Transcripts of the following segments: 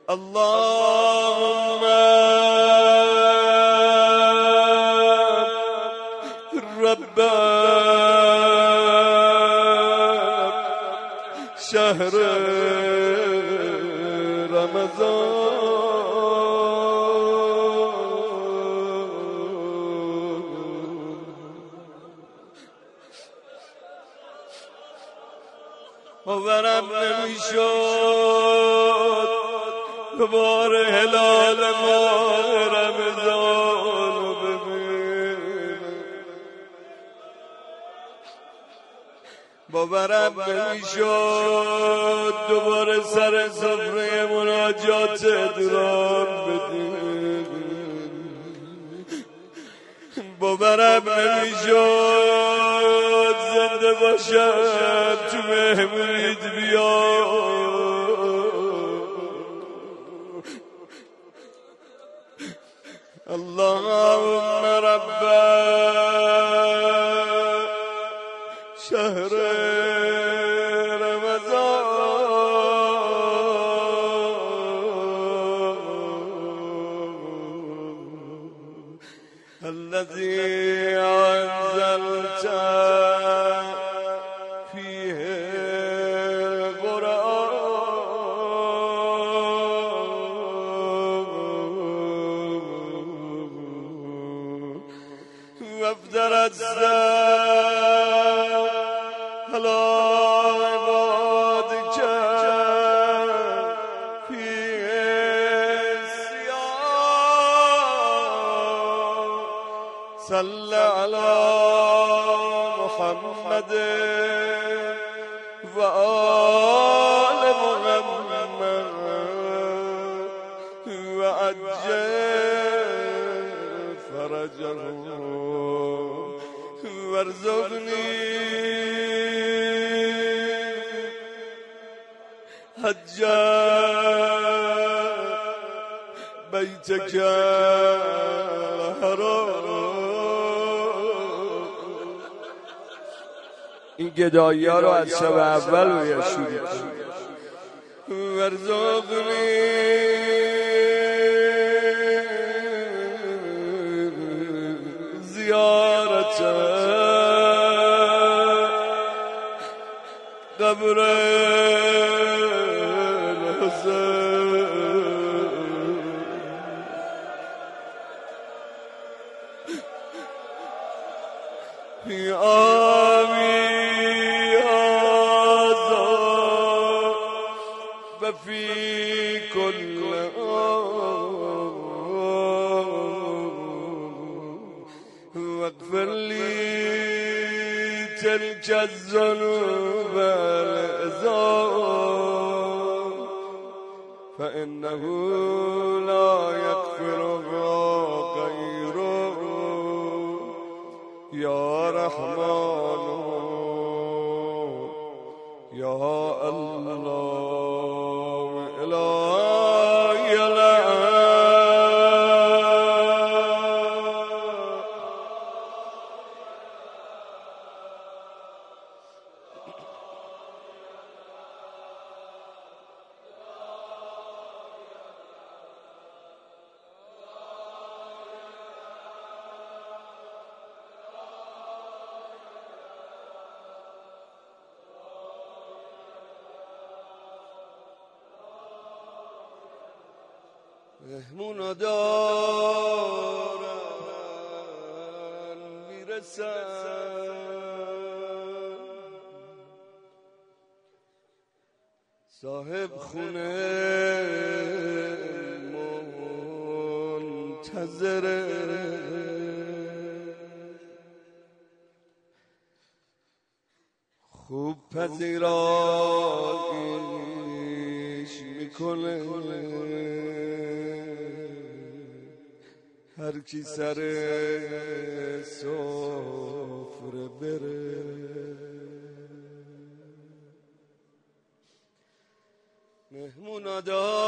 اللهم رب شهر رمضان باورم نمیشد دوباره هلال ماه رمضان رو ببینم، باورم نمیشد دوباره سر سفره مناجات درام بدیم، باورم نمیشد زنده باشم تو مهمونیت بیام. اللهم رب شهر رمضان الذي أنزلت فيه القرآن وافترضت على عبادك فيه الصيام صل على محمد وآل محمد وعجل فرجهم وارزقني حج بيتك الحرام. این گدایی ها رو از شب اول روی شروع ورزقنی زیارت قبر الحسین وفي كل واغفر لي تلك الذنوب والإثام فإنه لا يغفرها غيره يا رحمن يا الله مهمون دارن میرسن صاحب خونه منتظره خوب پذیراییش میکنه هر کی سر سفره بره مهمونا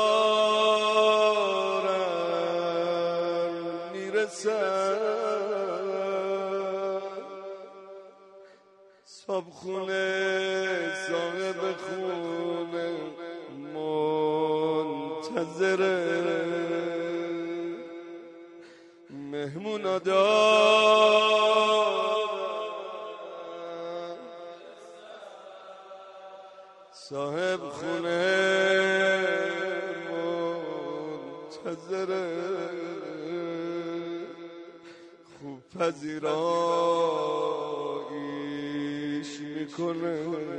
دارن میرسن صاحب خونه صاحب خونه منتظره منتظره مهمونا دارم صاحب خونه منتظره خوب پذیراییش میکنه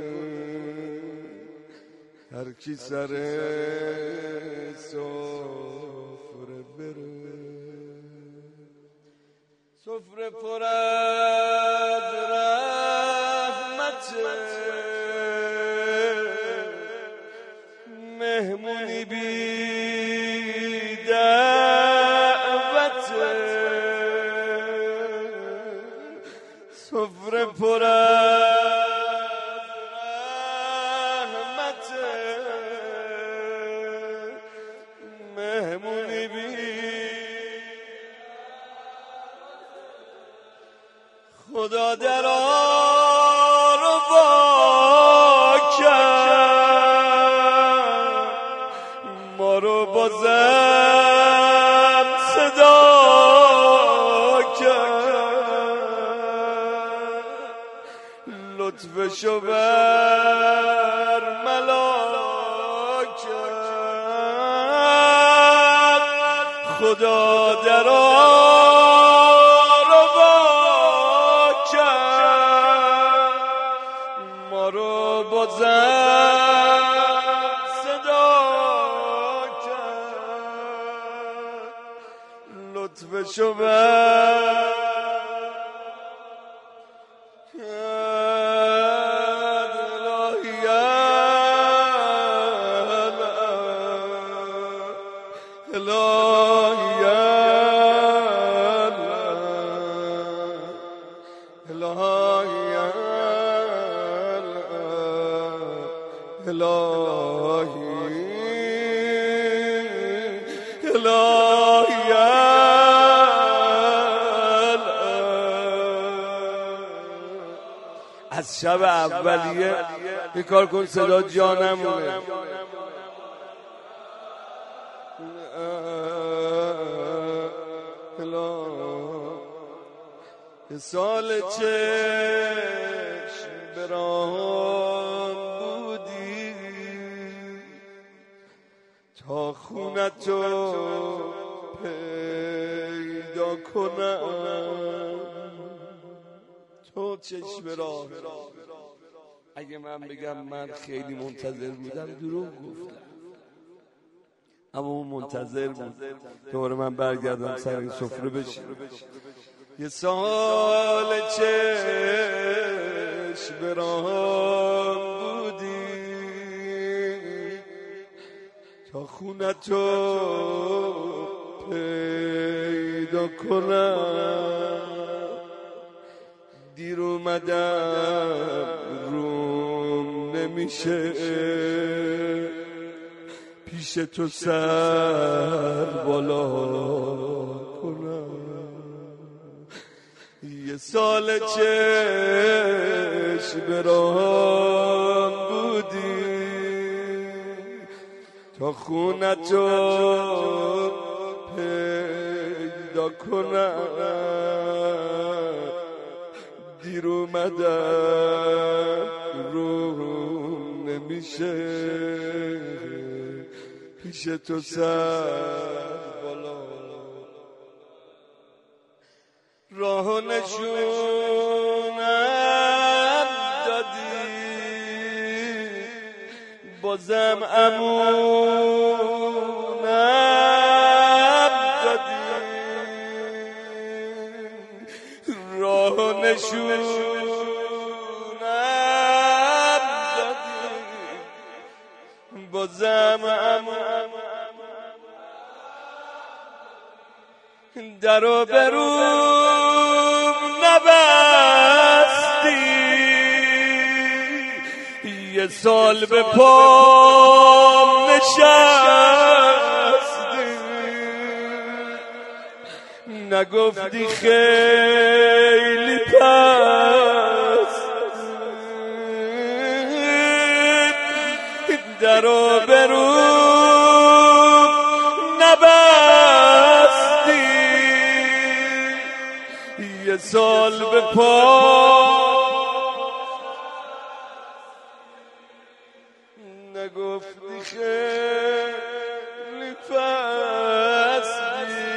هر کی سر سفره بره سفره پر از رحمت مهمونی بی دعوت سفره پر از رحمت مهمونی بی خدا درا رو وا کرد ما رو بازم صدا کرد لطفشو بر ملا کرد خدا درا صدا کرد لطفشو از شب اولیه یه کار کن صدا جا نمونه یه سال چشم برام بودی تا خونتو پیدا کنم تو چشم راه اگه من بگم من خیلی منتظر بودم دروغ گفتم اما اون منتظر بود دوباره من برگردم سر این سفره بشیم یه سال چشم برام بودی تا خونتو پیدا کنم دیر اومدم روم نمیشه پیش تو سر بالا کنم یه سال چشم برام بودی تا خونتو پیدا کنم دیر اومدم روم نمیشه پیش تو سر بالا راه نشونم دادی بازم امونم دادی راه نشونم دادی بازم درو بروم نبستی یه سال به پام نشستی نگفتی خیلی پس درو بروم به پا نگفتی خیلی پستی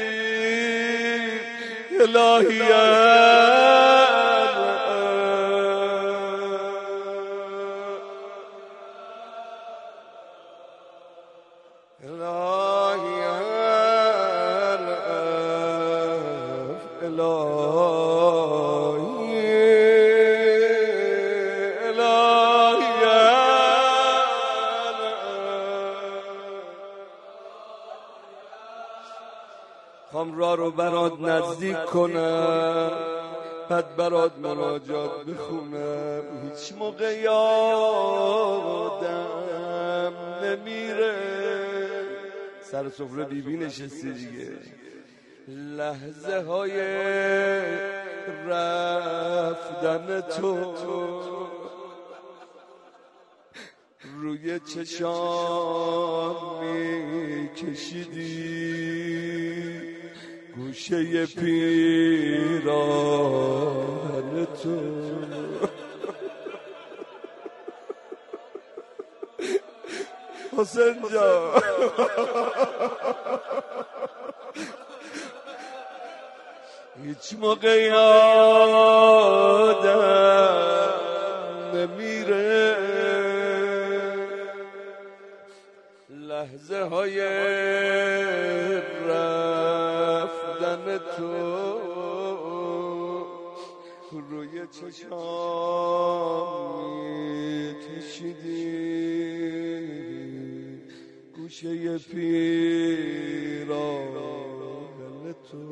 الهی خام را رو برات نزدیک کنم بعد برات مناجات بخونم هیچ موقع یادم نمیره سر سفره بیبی نشستی دیگه لحظه های رفتن تو روی چشام میکشیدی گوشه پیراهن تو حسین جان هیچ موقع یادم نمیره لحظه های رفتن تو روی چشام میکشیدی گوشه پیراهن تو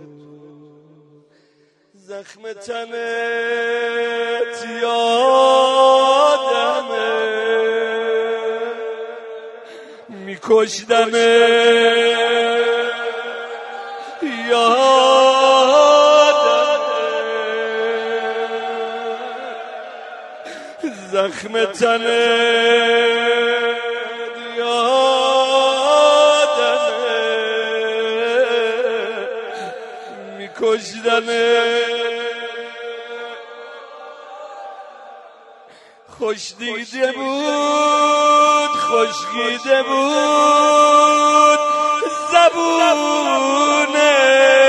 زخم تنت یادمه میکشدمه یادمه زخم تنت یادمه میکشدمه خوش دیده بود خوشگیده بود زبونه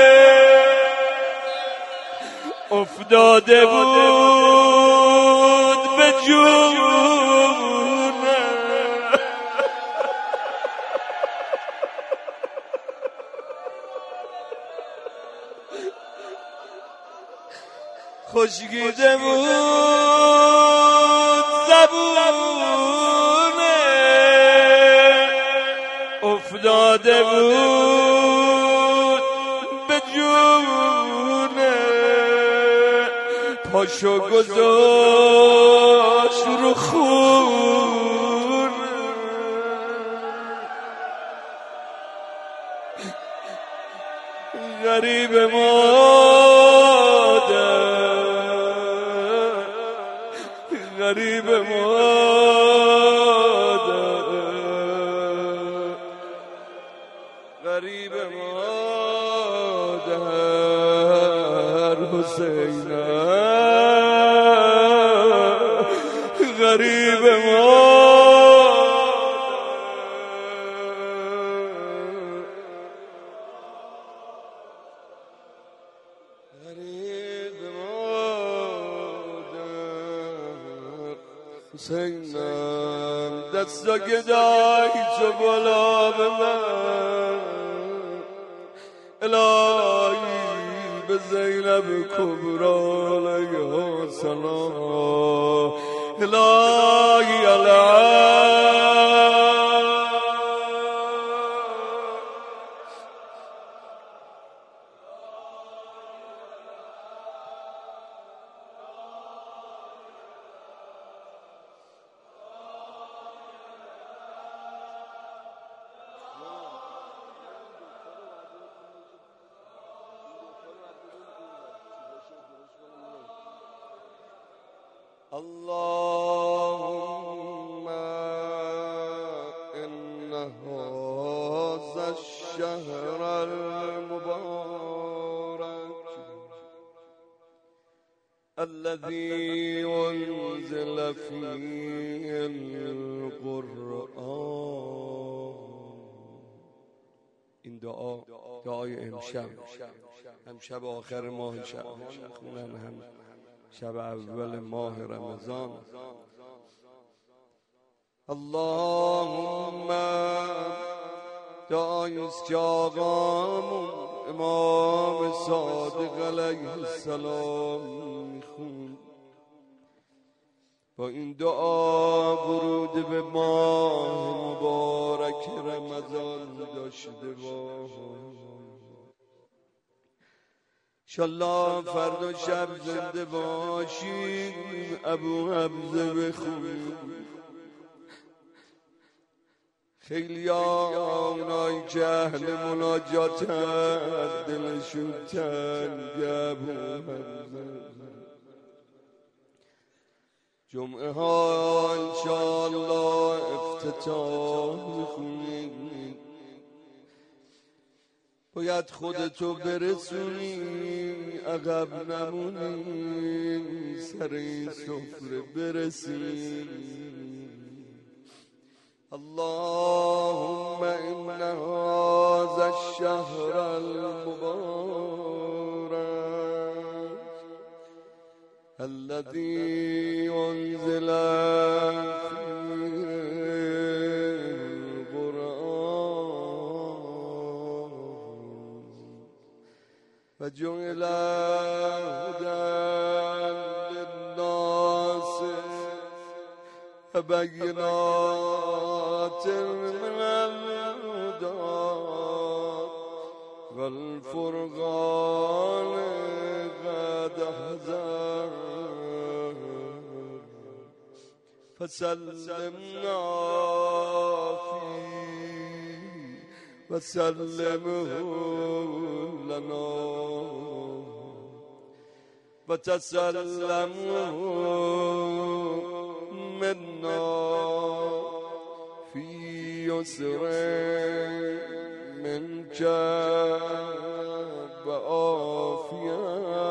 افتاده بود به جونه خوشگیده بود زبونه افتاده بود به جونه پاشو گذاشت رو خون غریب مادر غریب مادر غریب مادر حسینم غریب مادر غریب مادر حسینم دستا گدای تو بالا به من الهی به زینب کبرا علیها سلام الهی اللهم إن هذا الشهر المبارك الذي انزل فيه القرآن. این دعای امشب آخر ماه شعبان میخونن، هم شب اول ماه رمضان. اللهم دعاییست که آقامون امام صادق علیه السلام میخون. با این دعا ورود به ماه مبارک رمضان داشته باش. انشالله فردا شب زنده باشیم ابو حمزه بخون. خیلی اونایی که اهل مناجاتن دلشون تنگ ابو حمزه. جمعه ها انشالله افتتاح میخونیم. باید خودتو برسونی عقب نمونی، سر این سفره برسیم. اللهم ان هذا الشهر المبارك الذي انزل فيه القرآن وجعل هدى للناس وبينات من الهدى والفرقان قد احضر فسلمنا فيه وسلمه لنا وتسلمه منا في يسر منك وعافية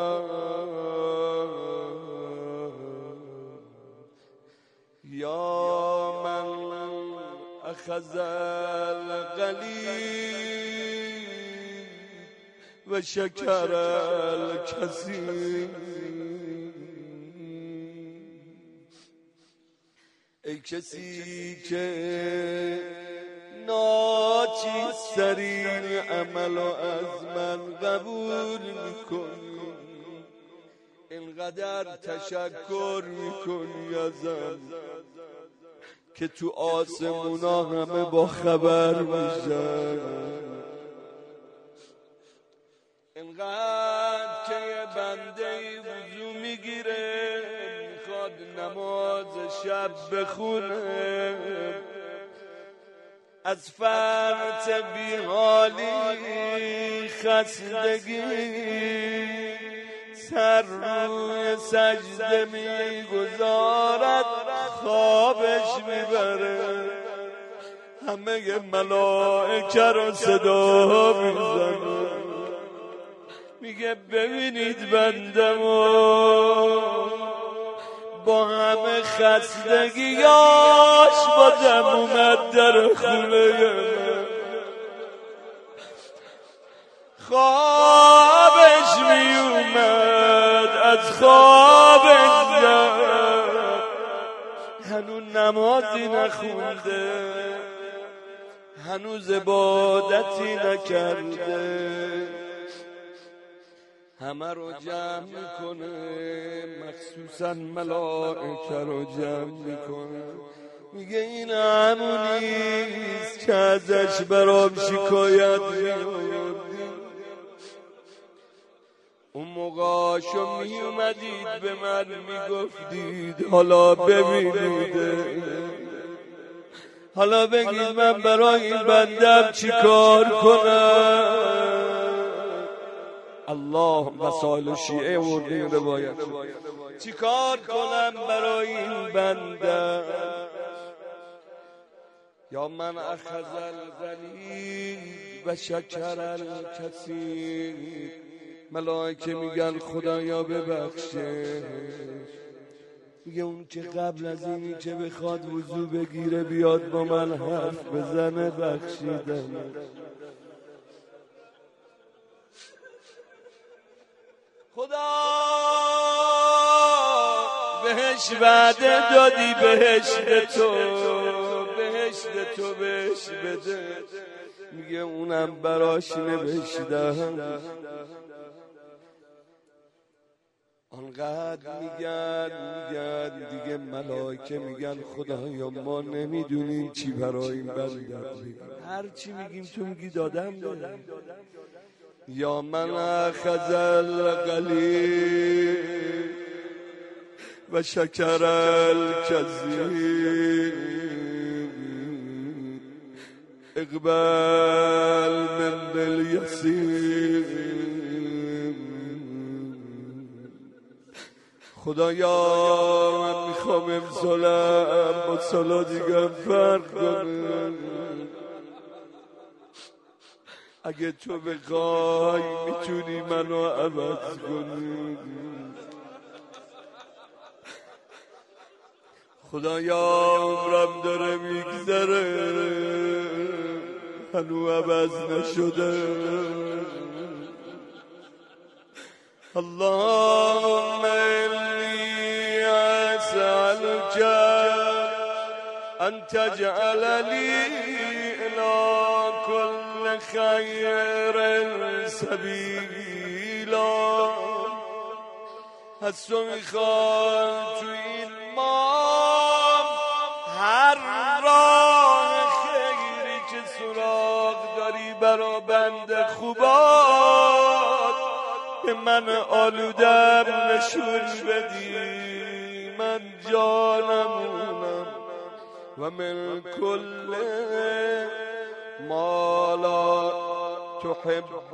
يا من أخذ القليل وشكر الكثير. ای کسی که ناچیزترین عمل و از من قبول میکنی، اینقدر تشکر میکنی ازم که تو آسمونا همه با خبر میشن. اینقدر که یه بنده وضو میگیره میخواد نماز شب بخونه، از فرط بیحالی خستگی سر روی سجده میگذارد، خوابش میبره، همه ملائکه رو صدا میزنه، میگه ببینید بندمو با همه خستگیاش بازم اومد در خونه من. خوابش میومد، از خوابش زد، هنوز نمازی نخونده، هنوز عبادتی نکرده، همه رو جمع میکنه، مخصوصا ملائکه رو جمع میکنه، میگه این همونیست که ازش برام شکایت می‌آوردی. اون موقعاشو میومدید به من میگفتید حالا ببینید، حالا بگید من برای این بندم چی کار کنم. الله مسائل شیعه ورده این روایت چی کار کنم برای این بنده. یا من اخذ الغنی و شکر الکثیر، ملائکه میگن خدایا ببخشه، میگه اون که قبل از اینی که بخواد وضو بگیره بیاد با من حرف بزنه بخشیدم. خدا بهش وعده دادی، بهشت تو بهش بده، میگه اونم براش نوشتم. آنقدر میگن دیگه ملائکه میگن خدایا ما نمیدونیم چی برای این بنده بگیم، هر چی میگیم تو میگی دادم. یا من اخذ القلیل و شکر الکثیر اقبل من الیسیر. خدایا من میخوام امسالم با سالا دیگه فرق کنم، اگه تو بخوای میتونی منو عوض کنی. خدایا عمرم داره میگذره هنو عوض نشده. اللهم انی اسألک ان تجعل لی الی كل خیر سبیلا. از تو میخوام تو این ماه هر راه خیری که سراغ داری برا بنده خوبات به من آلودم نشون بدی، من جانمونم. و من کل ما لا تحب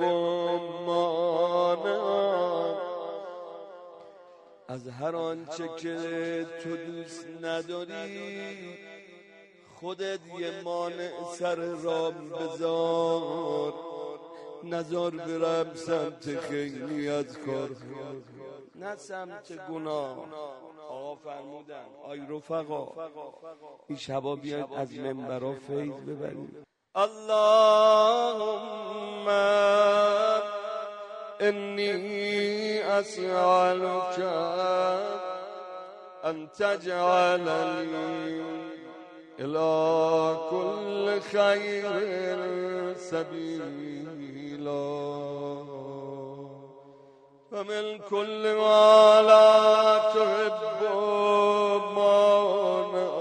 مانع، از هر آنچه که تو دوست نداری خودت یه مانع سر رام بذار، نذار برم سمت خیلی از کار، نه سمت گناه. آقا فرمودن آی رفقا این شبا بیاید از منبرها فیض ببرید. اللهم انی اسألک ان تجعلنی الی كل خیر سبیلا و من كل ما لا تحب مانع.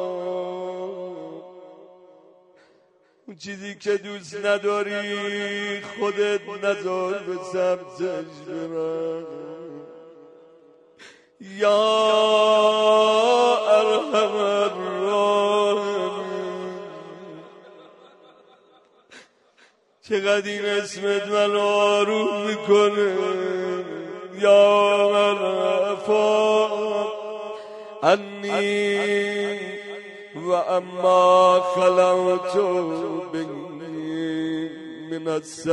اون چیزی که دوست نداری خودت نذار به سمتش برم. یا ارحم الراحمین، چقدر این اسمت من آروم میکنه. یا من عفا انی و اما خلوت بینی من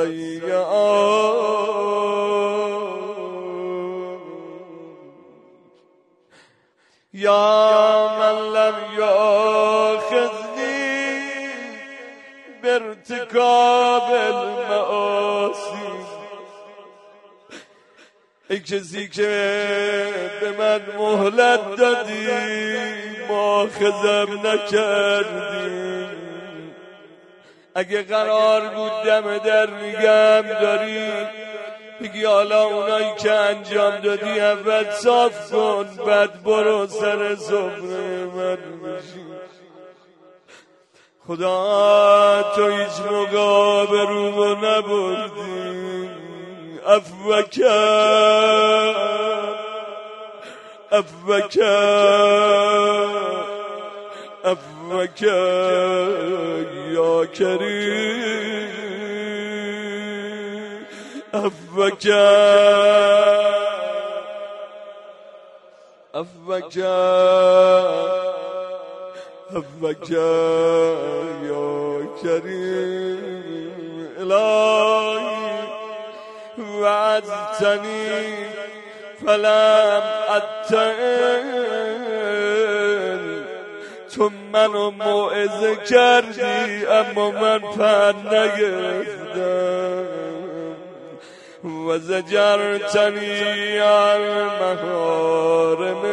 السیئات. یا من لم یاخذنی بارتکاب المعاصی، ای کسی که به من مهلت دادی مؤاخذم نکردی. اگه قرار بود دم در نگم داری بگی حالا اونایی که انجام دادی اول صاف کن بعد برو سر سفره من بشی. خدا تو هیچ موقع آبرومو نبردی. عفوک عفوک عفوک یا کریم عفوک عفوک عفوک یا کریم. الهی وعدتنی فلم اتعن، تو منو موعظه کردی اما من پر نگرفتم. و زجرتنی عن محارم،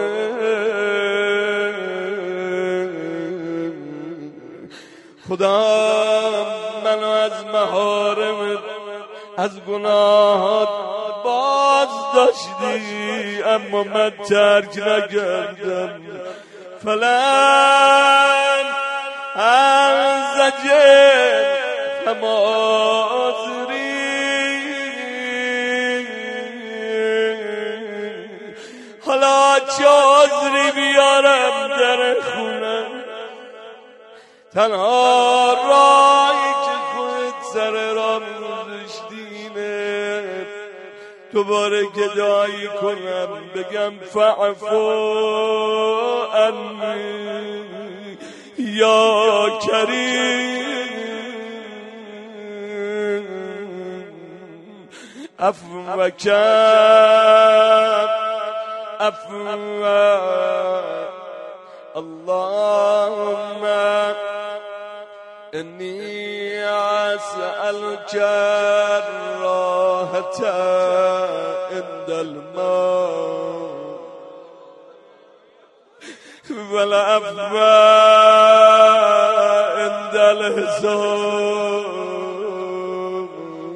خدا منو از محارم از گناهات باز داشتی اما من ترک نکردم. فلن انزجر فمازری، حالا چه عذری بیارم در خونم؟ تنها راهی که خودت سر را می‌گذاشتینه دوباره گدایی کنم بگم فعفو عنی یا کریم، عفو کن عفو. اللهم انی اسألک الراحة عند الموت والعفو عند الحساب.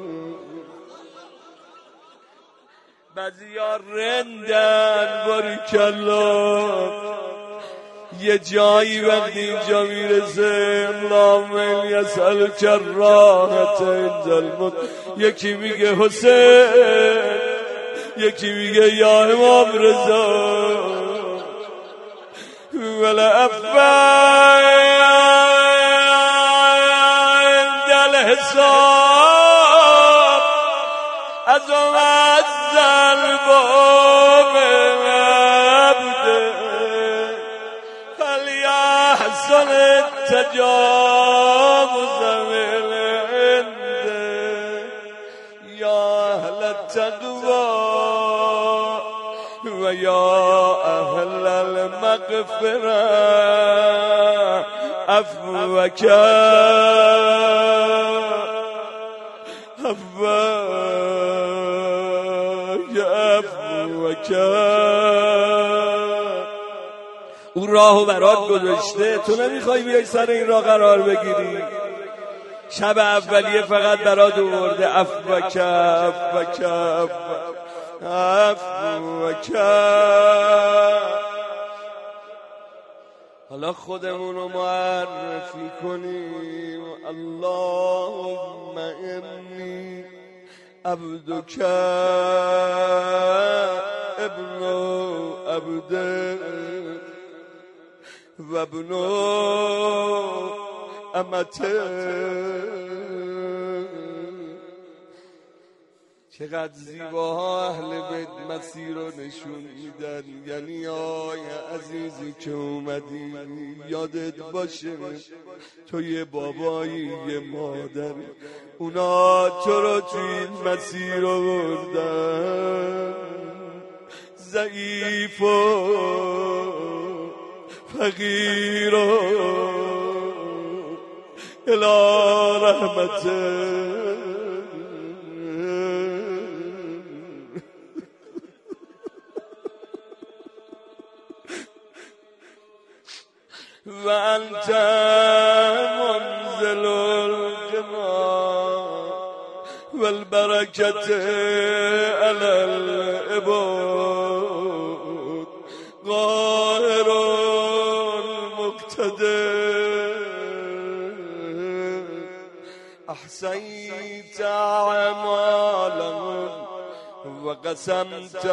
بعضیا رندن باریکالله، یه جایی وقتی اینجا میرسه اللهم یسألک الراحة عند الموت، یکی میگه حسین، یکی میگه یا امام رضا، والعفو عند الحساب. از الباب عبده فلیحسن التجاوز من عنده، یا اهل التقوى و یا اهل المغفرة عفوک عفوک. او راهو برات گذاشته، تو نمیخوای بیای سر این راه قرار بگیری. شب اولیه فقط برات آورده عفوک عفوک عفوک. حالا خودمونو معرفی کنیم. اللهم انی عبدک ابن عبدک و ابن امتک. چقدر زیباها اهل بیت مسیر رو نشون میدن. یعنی آی عزیزی که اومدی یادت باشه تو یه بابایی یه مادر، اونا تو رو توی این مسیر آوردن، ضعیف و فقیر و الی رحمته. و انت منزل الغنا والبرکت علی العباد، قاهر المقتدر، احصیت اعمالهم و قسمت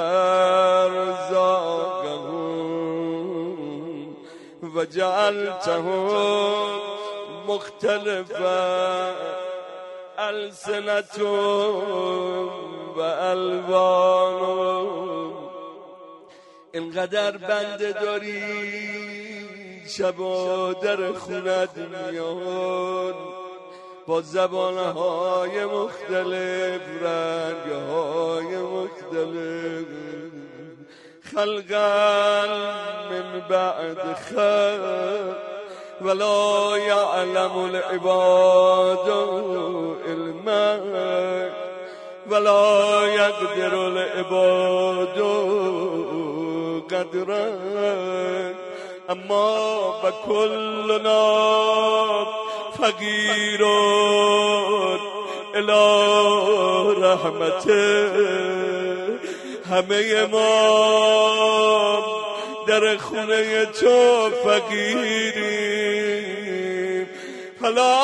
ارزاقهم و جعلتهم مختلفا السنتهم و الوانهم. اینقدر بنده داری شبا در خونت میان، با زبانهای مختلف، رنگهای مختلف، خلقا من بعد خلق ولا يعلم العباد علما ولا يقدر العباد قدرا اما بكلنا فقیر الی رحمته. همه ما در خونه تو فقیریم. حالا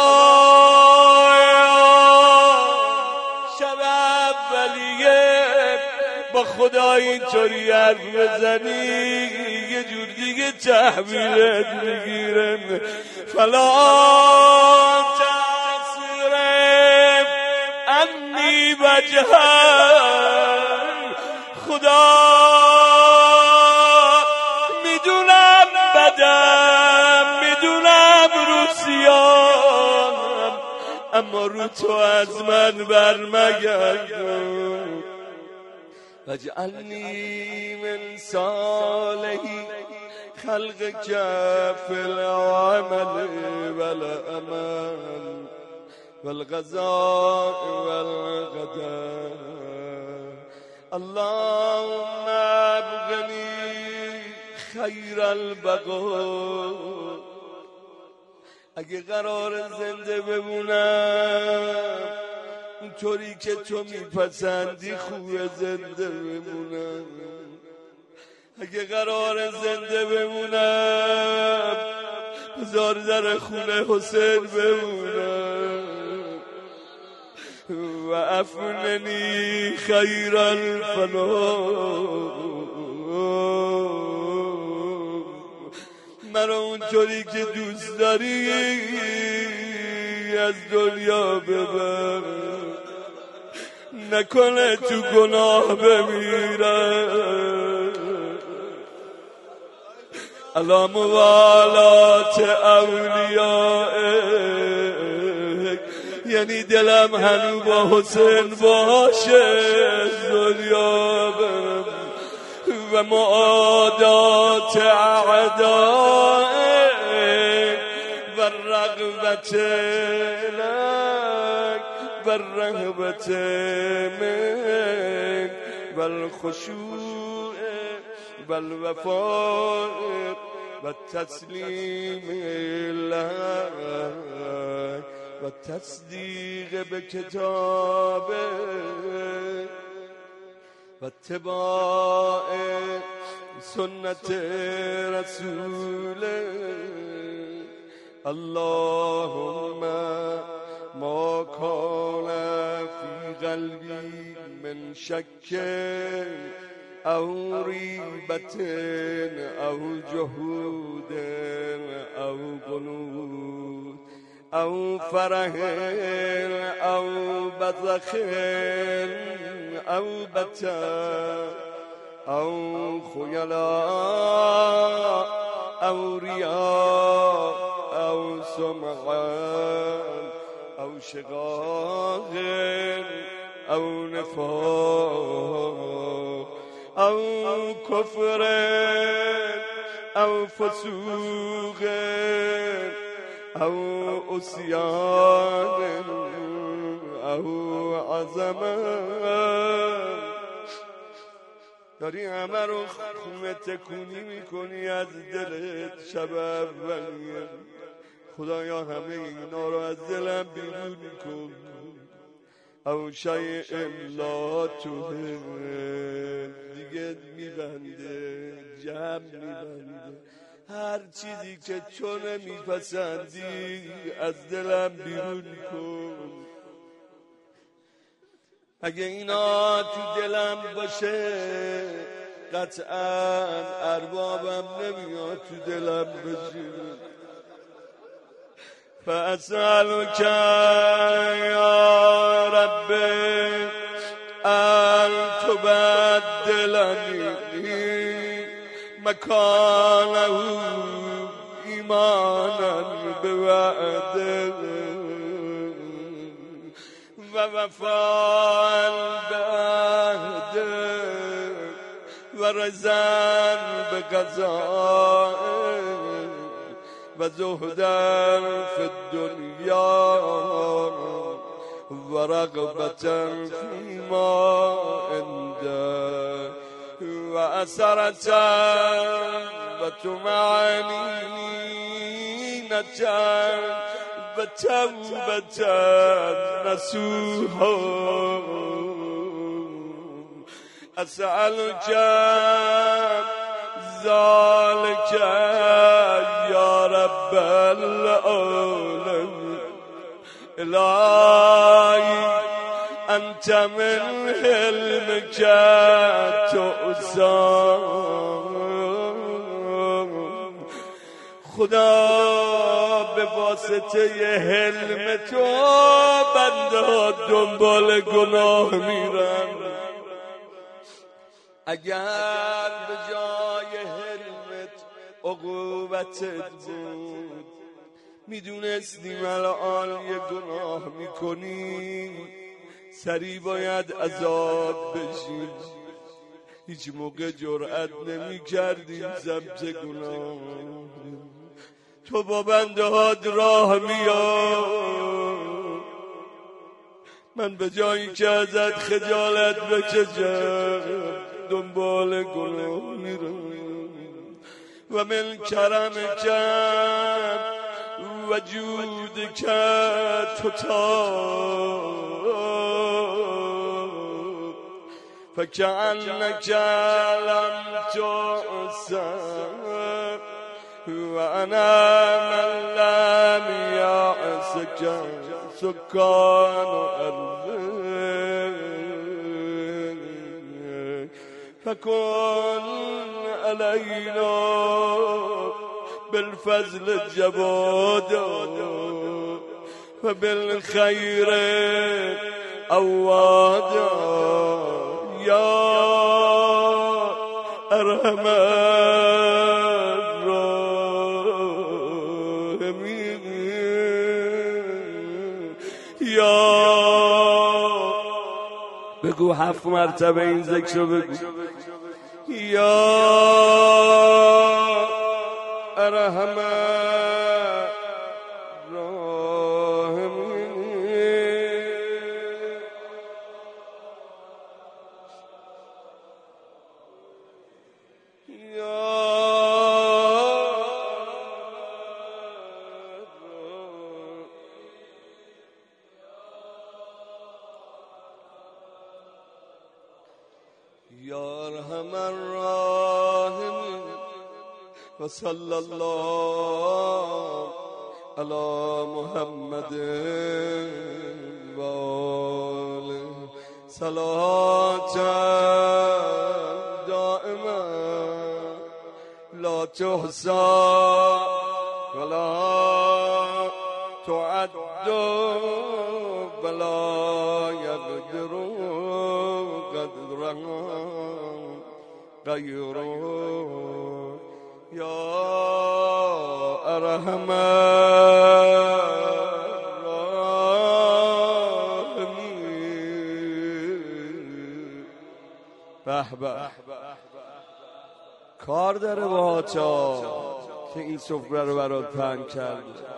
شب اولیه با خدا اینطوری حرف بزنی یه جور دیگه تحویلت میگیرم. فلا تأثیر انی وجهن، خدا میدونم بدم، میدونم روسیام، اما رو تو از من برمگردم. واجعلنی من صالحی خلقك في العمل والأمل والغزاء والغداء. اللهم ابقني خير البقاء. اگه قرار زنده بمونم اونطوری که تو میپسندی خوب زنده بمونم. اگه قرار زنده بمونم بذار در خونه حسین بمونم. و افننی خیر الفنا، مرا اونطوری که دوست داری از دنیا ببر، نکنه تو گناه بمیرم. علی موالات اولیائک، یعنی دلم هنو با حسین باشه از دنیا برم. و معادات اعدائک و رغبت لک و رهبت من و الخشوع و الوفاء و تسلیم لک و تصدیق به کتابه و اتباع سنت رسوله. اللهم ما کان فی قلبی من شک او ریبت او جهود او قنوط او فرح او بذخ او بطر او خیلاء او ریاء او سمعا او شقاق او نفاق او کفر او فسوق او عصیان او عظمت. داری همه رو خونه تکونی میکنی از دلت شب اولیه. خدایا همه اینا رو از دلم بیرون کن. او شیء لا تحب، دیگه میبنده، جمع میبنده. هر چیزی که تو نمیپسندی از دلم بیرون کن. اگه اینا تو دلم باشه قطعا اربابم نمیاد تو دلم بشه. فاسألك یا رب ان تبدلنی مکانه ایمانا بوعده و وفاء بعهد و رضا بقضاء و زهدا فی الدنیا و رغبتا فیما عنده و اثرتا و طمأنینة و توبتا نصوحا اسألك ذلك یا رب العالمین الهی انت من حلمك تؤذان خدا به واسطه حلم تو بنده ها دنبال گناه میرن. اگر به جای حلمت عقوبتت بود میدونستیم الان یه گناه میکنی سریع باید عذاب بشی. هیچ موقع جرأت نمی کردیم سبز گناه. تو با بنده هات راه میاد. من به جایی که ازت خجالت بکشم دنبال گناه میرم. و من کرم کرد و جود کرد تو فكأنك لم تؤسر وأنا من لم يعسك سكان أرضك فكن علينا بالفضل الجواد وبالخير أوادا یا ارحم الراحمین یا بگو 7 مرتبه این ذکر رو بگو یا ارحم یا ارحم الراحمین و صلی الله علی محمد و آله صلاة دائما لا تحصى ولا تعد ولا يقدر قدرها غيره يا أرحم الراحمين. به به کار داره با چا که این سفره رو برات پهن کرد.